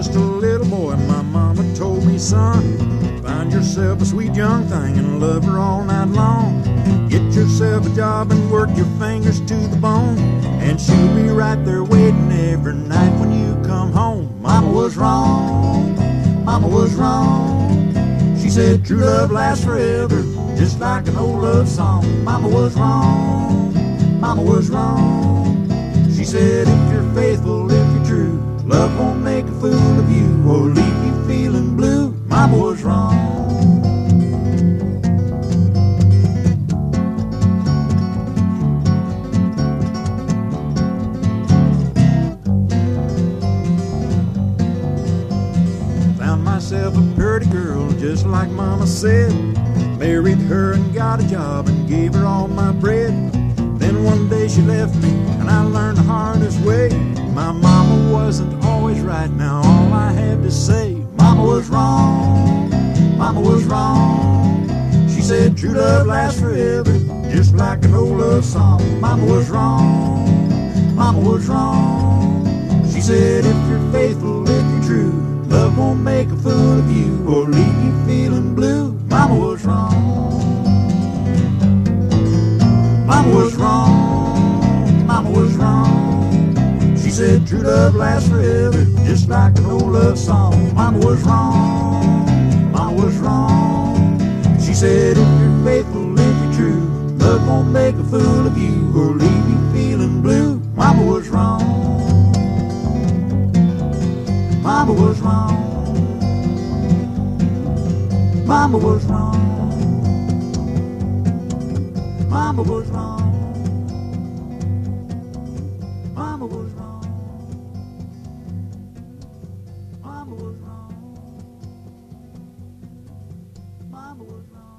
just a little boy, my mama told me, son, find yourself a sweet young thing and love her all night long. Get yourself a job and work your fingers to the bone, and she'll be right there waiting every night when you come home. Mama was wrong, mama was wrong. She said true love lasts forever, just like an old love song. Mama was wrong, mama was wrong. She said if you're faithful, if you're true, love won't make a fool of you or leave you feeling blue. Mama was wrong. Found myself a pretty girl just like mama said. Married her and got a job and gave her all my bread. Then one day she left me and I learned the hardest way. My mama wasn't always right, now all I had to say. Mama was wrong, mama was wrong. She said true love lasts forever, just like an old love song. Mama was wrong, mama was wrong. She said if you're faithful, if you're true, love won't make a fool of you or leave you feeling blue. Mama was wrong, mama was wrong, mama was wrong. She said true love lasts forever, just like an old love song. Mama was wrong, mama was wrong. She said if you're faithful, if you're true, love won't make a fool of you or leave you feeling blue. Mama was wrong, mama was wrong, mama was wrong, mama was wrong, mama was wrong, mama was wrong, mama was wrong.